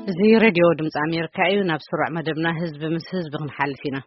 زي راديو دمز أمريكا أيونا بسرعة مدبنا حزب مس حزب غنحلفينا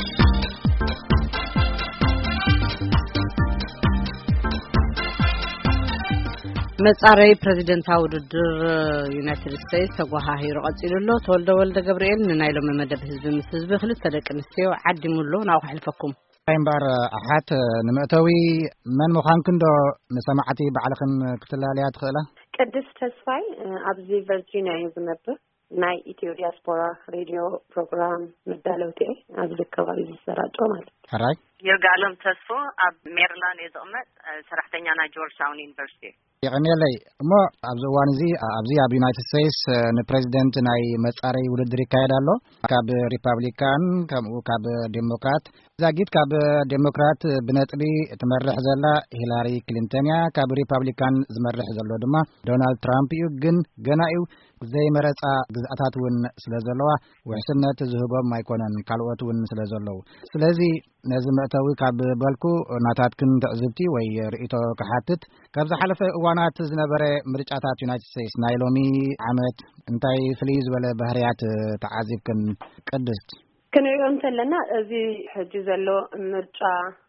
مصاري بريزيدنتاو ودر يونايتد ستيتس تغوها هيرو قصيلو تولد جبريل نايلو مدب حزب مس حزب خلص تدقنسيو عدمولو ناو حلفكم بار أحد نمأتوي من مخانكن دو نسمعتي بعلخن كتلاليات خلا قدس تسفاي أبزي فيرجينيا يزنبه ناي إثيو دياسبورا راديو بروغرام مدالوتي أبزي كوالي سراجو مالك هراي يرجعلهم تسفو أب ميرلان يزومت سرحتني أنا جورج تاون يونيفرسيتي يعني لي ما أبزوانزي أبزي أب يونايتد ستيتس نبريزيدنت ناي مساري ولدري كايدالو كاب ريبابليكان كاب ديمقراط زاجيت كاب ديمقراط بنتبي تمرح زلا هيلاري كلينتونيا كاب ريبابليكان زمرح زلو دما دونالد ترامب يجن جنايو زي مرصا ግዛታት ውን ስለዘለዋ ወሕስነት ዝህቦም ማይኮነን ካልኦት ውን ስለዘለው ስለዚ ነዚ መእተዊ ካብ በልኩ ናታትክን ተዕዝብቲ ወይ ርእቶ ከሓትት ካብ ዝሓለፈ እዋናት ዝነበረ ምርጫታት ዩናይትድ ስቴትስ ናይ ሎሚ ዓመት እንታይ ፍልይ ዝበለ ባህርያት ተዓዚብክን ቅድስት ክንሪኦም ከለና እዚ ሕጂ ዘሎ ምርጫ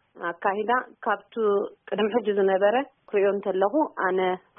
አካሂዳ ካብቱ ቅድም ሕጂ ዝነበረ ክሪኦም ከለኹ ኣነ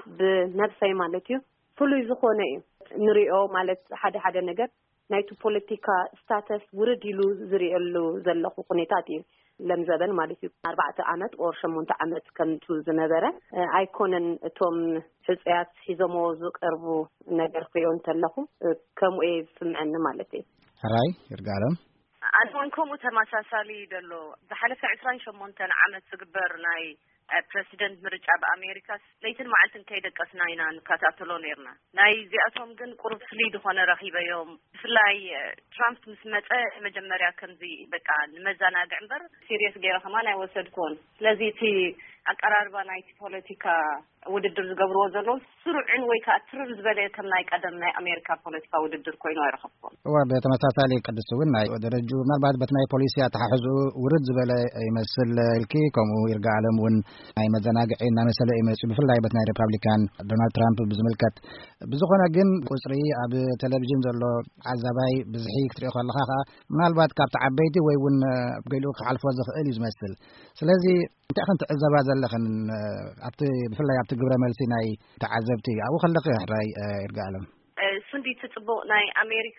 ብነፍሰይ ማለት እዩ ፍሉይ ዝኾነ እዩ ንሪኦ ማለት ሓደ ነገር ናይቱ ፖለቲካ ስታተስ ውርድሉ ዝሪእሉ ዘለኹ ኩነታት እዩ ለምዘበን ማለት እዩ 4 ዓመት ኦር 8 ዓመት ከምቱ ዝነበረ ኣይኮነን እቶም ሕጽያት ሒዞሞ ዝቀርቡ ነገር ክሪኦም ከለኹ ከምኡ ይስምዐኒ ማለት እዩ ራይ ይርጋለም አንኮሙ ተማሳሳሊ ደሎ ዝሓለፈ 28 ዓመት ዝግበር ናይ ፕሬዚደንት ምርጫ በአሜሪካ ለይትን ማዕልትን ከይደቀስና ኢና ንከታተሎ ነርና ናይ ዚኣቶም ግን ቁርብ ፍሊድ ሆነ ረኺበዮም ፍላይ ትራምፕ ምስመፀ መጀመሪያ ከምዚ በቃ ንመዛናግዕ እምበር ሲሪየስ ገይረ ከማን አይወሰድኮን ስለዚ እቲ አቀራርባ ናይቲ ፖለቲካ ውድድር ዝገብርዎ ዘሎ ስሩዕን ወይ ከዓ ትርር ዝበለ ከም ናይ ቀደም ናይ አሜሪካ ፖለቲካ ውድድር ኮይኑ አይረኸብኩም ወበተመሳሳሊ ቅድስ እውን ናይ ደረጁ ምናልባት በትናይ ፖሊሲ አተሓሕዙ ውርድ ዝበለ ይመስል ልኪ ከምኡ ይርጋዓለም እውን ናይ መዘናግዒ እናመሰለ ይመጽ ብፍላይ በትናይ ሪፐብሊካን ዶናልድ ትራምፕ ብዝምልከት ብዝኾነ ግን ቁጽሪ ኣብ ቴሌቪዥን ዘሎ ዓዛባይ ብዝሒ ክትሪኦ ከለኻ ምናልባት ካብቲ ዓበይቲ ወይ እውን ገሊኡ ክሓልፎ ዝኽእል እዩ ዝመስል ስለዚ እንታይ ከን ትዕዘባ ዘለኽን ኣብቲ ብፍላይ ኣብቲ ግብረ መልሲ ናይ ተዓዘብቲ ኣብኡ ከለኺ ሕራይ ይርጋዓለም ስንዲ ትጽቡቕ ናይ አሜሪካ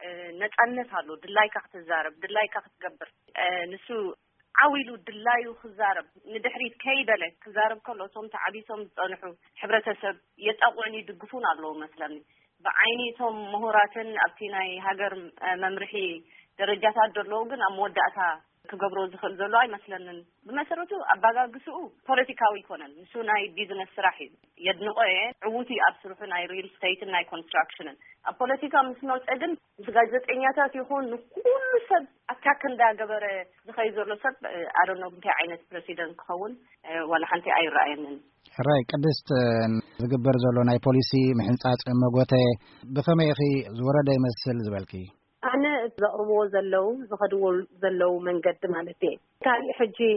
ነጻነት አሎ ድላይካ ክትዛረብ ድላይካ ክትገብር ንሱ عويلو دلايو خزارب ندحريت كيبله خزارب كله توم تعبيتهم صنحو حبرتسب يتقعني يدقفون الله مثلا بعيني توم مهوراتن ابتيناي هاجر ممرحي درجات አደለው ግን አሞዳታ ከገብሮ ዝኽል ዘሎ አይመስለንን በመሰረቱ አባጋግሱ ፖለቲካዊ ይኮነን እሱ ናይ ቢዝነስ ስራሕ ይድንቆ ዕውቲ አብስሩፍ ናይ ሪል ስቴት ናይ ኮንስትራክሽን ፖለቲካ ምስነው ጸግን ጋዜጠኛታት ይሆን ሁሉ ሰብ አታክ እንዳገበረ ዝኸይ ዘሎ ሰብ I don't know እንታይ ዓይነት ፕሬሲደንት ከውን ወላ ሓንቲ አይራየንን ሕራይ ቅድስት ዝግበር ዘሎ ናይ ፖሊሲ ምሕንጻጽ መጎተ ብኸመይ እኺ ዝወረደ ይመስል ዝበልኪ أنا زقربو زلوا زخدوا زلوا من قد مالتي كان حجي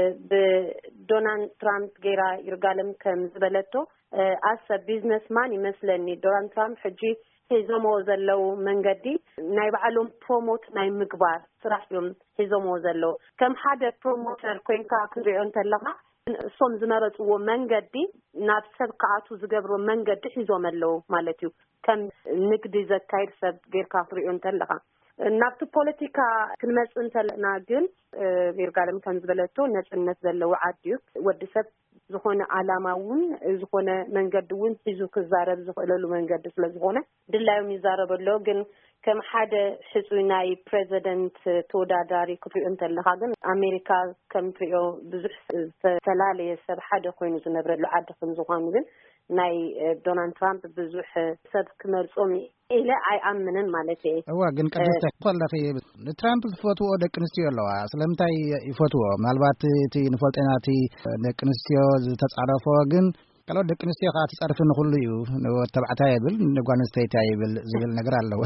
بدونالد ترامب غيرا يرجعلم كم زبلته أس بيزنس مان يمثلني دونالد ترامب حجي هزمو زلوا من قدي نايب علوم بروموت نايب مقبار صراحة يوم هزمو زلوا كم حدا بروموتر كوين كاكريون تلقى صوم زمرت ومن قدي نفس قاعته زجبرو من قد حزوم اللو مالتيو كم نقدي زكاير سب غير كافريون تلقى نفس بوليتيكا كلمة أنت ناجن غير قالم كم زبلته نجنة زلوا عاديو ودسب زخونة علامة زخونة من قد ون يزوك الزارب زخونة من قد زخونة دلاهم يزارب اللوجن كم حدا حزبناي بريزيدنت تودا داري كفريون تلقى أمريكا كم فريو بزح سلالي سب حدا خوين زنبرد لو عاد خن زخانين ناي دونالد ترامب بزح سب كمل صومي إلى أي أمنن مالتي هو جن كدست قال في ترامب فوتو دكنستيو لوا سلامتاي يفوتو مالبات تي نفولتنا تي دكنستيو تتصرفو جن قالوا دكنستيو خاتصرفن كله يو تبعتا يبل نغانستيتا يبل زبل ነገር አለው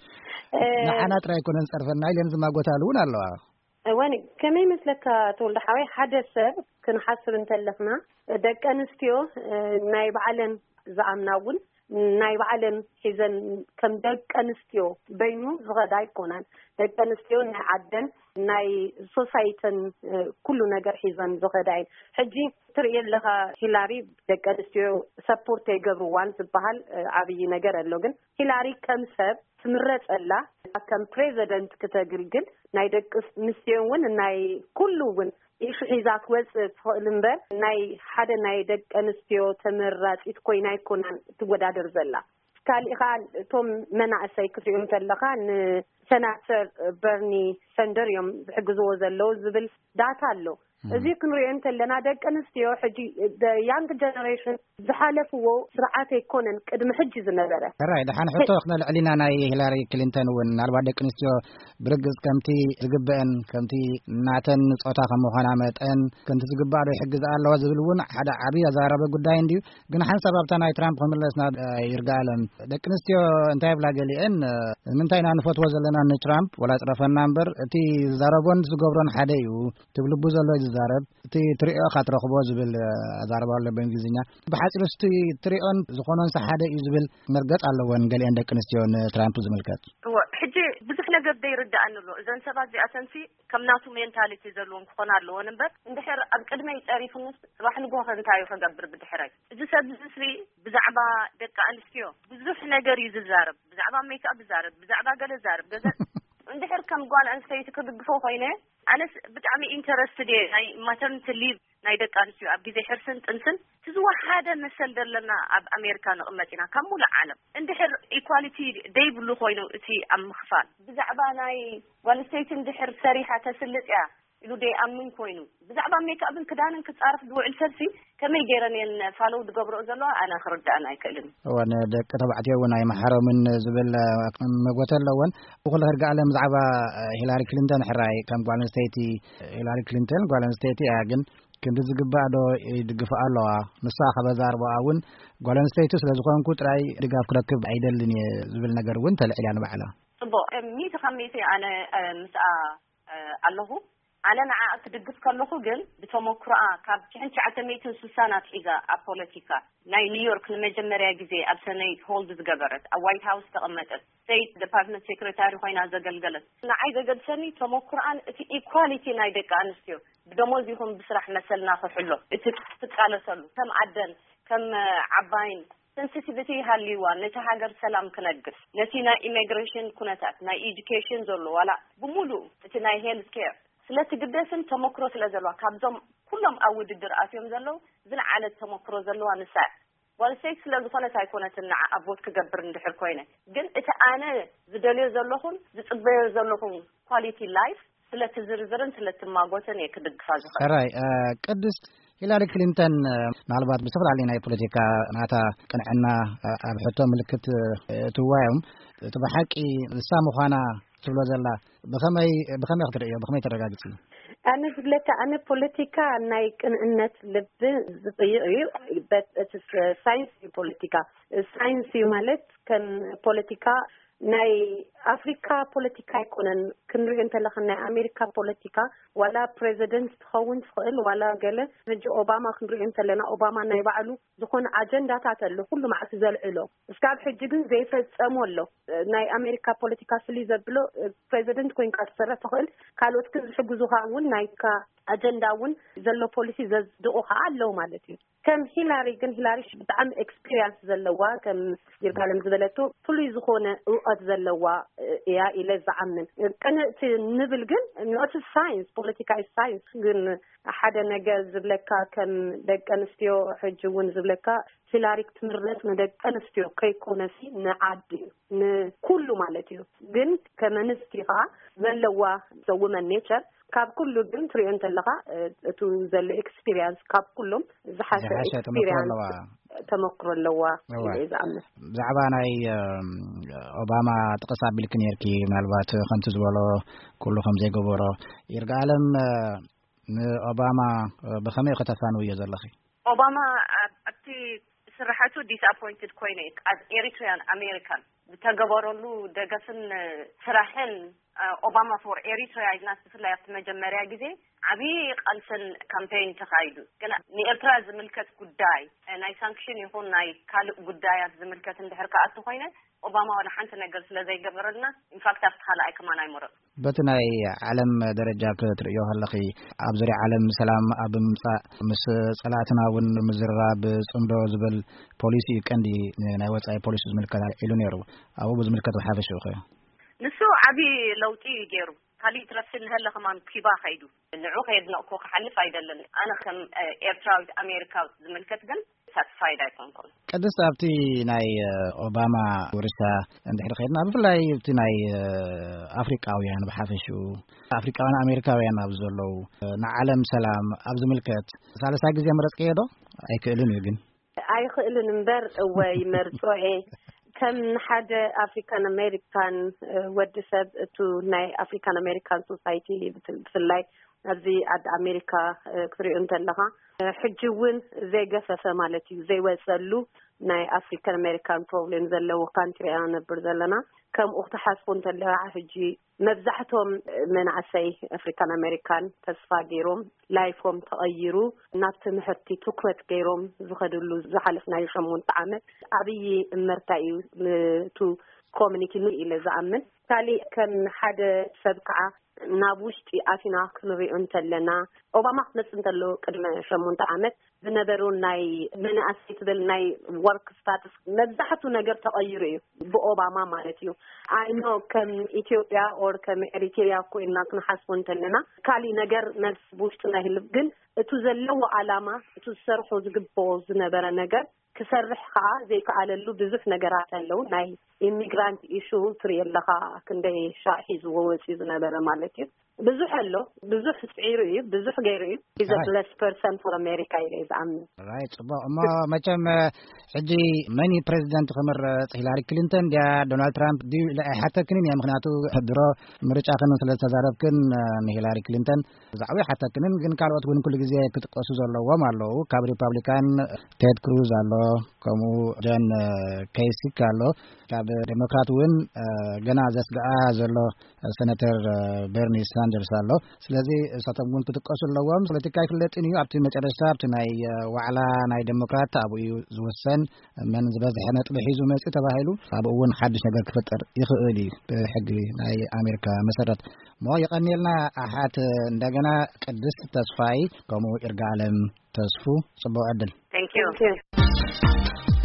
نحن ترى يكون نصرفنا لين ما قتالون الله وين كمي مثلك تقول حوي حدث كنحسب انت لخنا دكنستيو نايب علن زعمناون ናይ ባዕለን ሒዘን ከም ደቂ ኣንስትዮ በይኑ ዝኸዳ ይኮናን ደቂ ኣንስትዮ ናይ ዓደን ናይ ሶሳይቲን ኩሉ ነገር ሒዘን ዝኸዳ እየን ሕጂ ትርኢ ኣለኻ ሂላሪ ደቂ ኣንስትዮ ሰፖርት ይገብርዋን ዝበሃል ዓብይ ነገር ኣሎ ግን ሂላሪ ከም ሰብ ትምረፀላ ከም ፕሬዚደንት ከተግልግል ናይ ደቂ ኣንስትዮ እውን ናይ ኩሉ እውን ኢሹ ሒዛ ክወፅእ ትኽእል እምበር ናይ ሓደ ናይ ደቂ ኣንስትዮ ተመራፂት ኮይና ይኮናን ትወዳደር ዘላ ካልእ ኸ እቶም መናእሰይ ክትሪኦም ከለኻ ንሰናተር በርኒ ሰንደር እዮም ዝሕግዝዎ ዘለዉ ዝብል ዳታ ኣሎ እዚ ክንሪኦ እንተለና ደቂ ኣንስትዮ ሕጂ ያንግ ጀነሬሽን ዝሓለፍዎ ስርዓት ኣይኮነን ቅድሚ ሕጂ ዝነበረ ራይ ድሓን ሕቶ ክነልዕሊና ናይ ሂላሪ ክሊንተን እውን ናልባት ደቂ ኣንስትዮ ብርግፅ ከምቲ ዝግበአን ከምቲ ናተን ፆታ ከም ምዃና መጠን ከምቲ ዝግባእ ዶ ይሕግዝ ኣለዋ ዝብል እውን ሓደ ዓብዪ ኣዘራረበ ጉዳይ እንድዩ ግን ሓንሳብ ኣብታ ናይ ትራምፕ ክምለስና ይርጋኣለን ደቂ ኣንስትዮ እንታይ ብላ ገሊአን ምንታይ ኢና ንፈትዎ ዘለና ንትራምፕ ወላ ፅረፈና እምበር እቲ ዝዛረቦን ዝገብሮን ሓደ እዩ ትብልቡ ዘሎ ዝዛረብ እቲ ትሪኦ ካትረኽቦ ዝብል ኣዛረባ ኣሎ በእንግሊዝኛ ብሓፂሩ እስቲ ትሪኦን ዝኾነን ሓደ እዩ ዝብል መርገፅ ኣለዎን ገሊአን ደቂ ኣንስትዮ ንትራምፕ ዝምልከት ሕጂ ብዙሕ ነገር ዘይርዳእን ኣሎ እዘን ሰባት እዚኣተንሲ ከም ናቱ ሜንታሊቲ ዘለዎም ክኾን ኣለዎን እምበር እንድሕር ኣብ ቅድመይ ፀሪፉንስ ፅባሕ ንጎሆ እንታይ ክገብር ብድሕረይ እዚ ሰብ ዝስሪ ብዛዕባ ደቂ ኣንስትዮ ብዙሕ ነገር እዩ ዝዛረብ ብዛዕባ ሜክኣፕ ዝዛረብ ብዛዕባ ገለ ዝዛረብ ገዘ እንድሕር ከም ጓል ኣንስተይቲ ክድግፎ ኮይነ ኣነስ ብጣዕሚ ኢንተረስትድ እየ ናይ ማተርኒቲ ሊቭ ናይ ደቂ ኣንስትዮ ኣብ ግዜ ሕርስን ጥንስን ትዝወሓደ መሰል ዘለና ኣብ ኣሜሪካ ንቕመጥ ኢና ካብ ሙሉእ ዓለም እንድሕር ኢኳሊቲ ደይብሉ ኮይኑ እቲ ኣብ ምኽፋል ብዛዕባ ናይ ጓል ኣንስተይቲ እንድሕር ሰሪሓ ተስልጥ እያ ኢሉ ደይኣምን ኮይኑ ብዛዕባ ሜክኣፕን ክዳንን ክፃርፍ ዝውዕል ሰብሲ ከመይ ገይረን እየን ፋሎው ዝገብርኦ ዘለዋ ኣነ ክርዳእን ኣይክእልን እወን ደቂ ተባዕትዮ እውን ኣይመሓሮምን ዝብል መጎተ ኣለዎን ብኩሉ ክርጋኣለን ብዛዕባ ሂላሪ ክሊንተን ሕራይ ከም ጓል ኣንስተይቲ ሂላሪ ክሊንተን ጓል ኣንስተይቲ እያ ግን ክንዲ ዝግባእ ዶ ይድግፉ ኣለዋ ንሳ ከበዛርቦኣ እውን ጓል ኣንስተይቲ ስለ ዝኾንኩ ጥራይ ድጋፍ ክረክብ ኣይደልን እየ ዝብል ነገር እውን ተልዒላ ንባዕላ ፅቡቅ ሚእቲ ካብ ሚእቲ ኣነ ምስኣ ኣለኹ ኣነ ንዓ ክድግፍ ከለኹ ግን ብተመክሮኣ ካብ 1960 ሒዛ ኣብ ፖለቲካ ናይ ኒውዮርክ ንመጀመርያ ግዜ ኣብ ሰነይት ሆልድ ዝገበረት ኣብ ዋይት ሃውስ ተቐመጠት ስቴት ዲፓርትመንት ሴክሬታሪ ኮይና ዘገልገለት ንዓይ ዘገድሰኒ ተመክሮኣን እቲ ኢኳሊቲ ናይ ደቂ ኣንስትዮ ብደሞዝ ይኹን ብስራሕ መሰልና ክሕሎ እቲ ትቃለሰሉ ከም ዓደን ከም ዓባይን sensitivity ሃልይዋ ነቲ ሃገር ሰላም ክነግስ ነቲ ናይ ኢሚግሬሽን ኩነታት ናይ ኤጁኬሽን ዘሎ ዋላ ብሙሉእ እቲ ናይ ሄልት ኬር ስለትግደስን ተመክሮ ስለ ዘለዋ ካብዞም ኩሎም ኣብ ውድድር ኣትዮም ዘለዉ ዝለዓለት ተመክሮ ዘለዋ ንሳ ወልሰይ ስለ ዝኾነት ኣይኮነትን ንዓ ኣቦት ክገብር እንድሕር ኮይነ ግን እቲ ኣነ ዝደልዮ ዘለኹን ዝፅበዮ ዘለኹን ኳሊቲ ላይፍ ስለትዝርዝርን ስለትማጎትን እየ ክድግፋ ዝኽእል ራይ ቅድስት ሂላሪ ክሊንተን ምናልባት ብዝተፈላለዩ ናይ ፖለቲካ ናታ ቅንዕና ኣብ ሕቶ ምልክት ትዋዮም እቲ ብሓቂ ንሳ ምዃና ትብሎ ዘላ ብኸመይ ክትርእዮ ብኸመይ ተረጋግፂ ኣነ ዝብለካ ኣነ ፖለቲካ ናይ ቅንዕነት ልቢ ዝጥይቕ እዩ ሳይንስ እዩ ፖለቲካ ሳይንስ እዩ ማለት ከም ፖለቲካ ናይ ኣፍሪካ ፖለቲካ ኣይኮነን ክንሪኦ እንተለኻ ናይ ኣሜሪካ ፖለቲካ ዋላ ፕሬዚደንት ትኸውን ትኽእል ዋላ ገለ ሕጂ ኦባማ ክንሪኦ እንተለና ኦባማ ናይ ባዕሉ ዝኾነ ኣጀንዳታት ኣሎ ኩሉ መዓልቲ ዘልዕሎ እስካብ ሕጂ ግን ዘይፈፀሞ ኣሎ ናይ ኣሜሪካ ፖለቲካ ፍልይ ዘብሎ ፕሬዚደንት ኮይንካ ትሰርሕ ትኽእል ካልኦት ግን ዝሕግዙኻ እውን ናይካ ኣጀንዳ እውን ዘሎ ፖሊሲ ዘጽድቑኻ ኣለዉ ማለት እዩ ከም ሂላሪ ግን ሂላሪ ብጣዕሚ ኤክስፒሪየንስ ዘለዋ ከም ይርጋለም ዝበለቶ ፍሉይ ዝኾነ እውቀት ዘለዋ እያ ኢለ ዝዓምን ቅንዕቲ ንብል ግን ኖት ሳይንስ ፖለቲካ ሳይንስ ግን ሓደ ነገር ዝብለካ ከም ደቂ ኣንስትዮ ሕጂ እውን ዝብለካ ሂላሪ ክትምረፅ ንደቂ ኣንስትዮ ከይኮነሲ ንዓዲ ንኩሉ ማለት እዩ ግን ከም ኣንስቲ ከዓ ዘለዋ ውመን ኔቸር ካብ ኩሉ ግን ትሪኦ እንተለኻ እቱ ዘሎ ኤክስፒሪየንስ ካብ ኩሎም ዝሓሸ ኤክስፒሪየንስ ተመክሮ ኣለዋ ኢለ ዝኣምን ብዛዕባ ናይ ኦባማ ጥቅስ ኣቢልክ ነርኪ ምናልባት ከምቲ ዝበሎ ኩሉ ከም ዘይገበሮ ይርጋኣለም ንኦባማ ብኸመይ ከተፋንው እየ ዘለኺ ኦባማ ኣብቲ ስራሕቱ ዲስኣፖይንትድ ኮይነ as ኤሪትሪያን ኣሜሪካን ዝተገበረሉ ደገፍን ስራሕን ኦባማ ፎር ኤሪትራ ይናስ ፍላይት መጀመሪያ ጊዜ አቢ ቃልሰን ካምፔይን ተካይዱ ግን ንኤርትራ ዝምልከት ጉዳይ ናይ ሳንክሽን ይሁን ናይ ካልእ ጉዳያት ዝምልከት እንድሕር ከኣቱ ኮይነ ኦባማ ወላ ሓንቲ ነገር ስለዘይገበረልና ኢንፋክት ኣፍታላይ ከማን ኣይመረጥ በትናይ ዓለም ደረጃ ክትርእዮ ኣለኺ ኣብ ዙርያ ዓለም ሰላም ኣብ ምምጻእ ምስ ጸላእትና እውን ምዝራብ ጽምዶ ዝብል ፖሊሲ ቀንዲ ናይ ወጻኢ ፖሊሲ ዝምልከት ኢሉ ነይሩ ኣብኡ ዝምልከት ሓፈሽ ይኸ ንሱ ዓቢ ለውጢ ገይሩ ካሊ ትረፍን ህለ ከማን ኪባ ኸይዱ ንዑ ከይድነቅኮ ከሓልፍ አይደለም ኣነ ከም ኤርትራዊት ኣሜሪካዊት ዝምልከት ግን ሳትስፋይድ ኣይኮንኩን ቅድስት ኣብቲ ናይ ኦባማ ወርሳ እንድሕር ኸይድና ብፍላይ እቲ ናይ ኣፍሪቃውያን ብሓፈሽኡ ኣፍሪቃውያን ኣሜሪካውያን ኣብ ዘለዉ ንዓለም ሰላም ኣብ ዝምልከት ሳለሳ ግዜ መረጽከዮ ዶ ኣይክእልን እዩ ግን ኣይክእልን እምበር ወይ መርጾኤ ከም ሓደ ኣፍሪካን ኣሜሪካን ወዲ ሰብ እቱ ናይ ኣፍሪካን ኣሜሪካን ሶሳይቲ ብፍላይ ኣብዚ ዓዲ ኣሜሪካ ክትሪኦ እንተለኻ ሕጂ እውን ዘይገፈፈ ማለት እዩ ዘይወፀሉ ናይ ኣፍሪካን ኣሜሪካን ፕሮብሌም ዘለዎ ካንትሪ ነብር ዘለና ከምኡ ክትሓስቡ እንተለኻ ሕጂ መብዛሕቶም መናእሰይ ኣፍሪካን ኣሜሪካን ተስፋ ገይሮም ላይፎም ተቐይሩ ናብ ትምህርቲ ትኩረት ገይሮም ዝኸድሉ ዝሓለፍናዮ 8 ዓመት ዓብዪ እመርታ እዩ ቱ ኮሚኒቲ ኢለ ዝኣምን ካሊእ ከም ሓደ ሰብ ከዓ ናብ ውሽጢ ኣፊና ክንሪኦ እንተለና ኦባማ ክመጽእ እንተሎ ቅድመ 8 ዓመት ዝነበሩ ናይ መናእሰይ ትብል ናይ ወርክ ስታትስ መብዛሕቱ ነገር ተቐይሩ እዩ ብኦባማ ማለት እዩ ኣይኖ ከም ኢትዮጵያ ኦር ከም ኤሪትሪያ ኮይና ክንሓስቡ እንተለና ካሊእ ነገር መልስ ብውሽጥና ይህልብ ግን እቱ ዘለዎ ዓላማ እቱ ዝሰርሖ ዝግብኦ ዝነበረ ነገር ክሰርሕ ከዓ ዘይከኣለሉ ብዙሕ ነገራት ኣለው ናይ ኢሚግራንት ኢሹ ትሪእለኻ ክንደይ ሻሒ ዝወወፂ ዝነበረ ማለት እዩ ብዙሕ ኣሎ ብዙሕ ጽዒሩ እዩ ብዙሕ ገይሩ እዩ is a blessed person for America ኢለ ዝኣምን right ጽቡቕ እሞ መቸም ሕጂ መኒ ፕሬዚደንት ክምረጽ ሂላሪ ክሊንተን ያ ዶናልድ ትራምፕ ዲ ሓተክንን ያ ምክንያቱ ድሮ ምርጫ ከን ስለተዛረብክን ንሂላሪ ክሊንተን ዛዕባ ሓተክንን ግን ካልኦት እውን ኩሉ ግዜ ክትቀሱ ዘለዎም ኣለዉ ካብ ሪፐብሊካን ቴድ ክሩዝ ኣሎ ከምኡ ጆን ኬሲክ ኣሎ ካብ ዴሞክራት እውን ገና ዘስጋኣ ዘሎ ሴኔተር በርኒ ሳንደርስ ኣሎ ስለዚ እሳቶም እውን ክትቀሱ ኣለዎም ፖለቲካ ይፍለጥን እዩ ኣብቲ መጨረሻ ኣብቲ ናይ ዋዕላ ናይ ዴሞክራት ኣብኡ ዝወሰን መን ዝበዝሐ ነጥቢ ሒዙ መጽእ ተባሂሉ ኣብኡ እውን ሓድሽ ነገር ክፈጠር ይኽእል እዩ ብሕጊ ናይ ኣሜሪካ መሰረት ሞ ይቐኒልና ኣሓት እንደገና ቅድስት ተስፋይ ከምኡ ይርጋለም ተስፉ ጽቡቕ ዕድል Thank you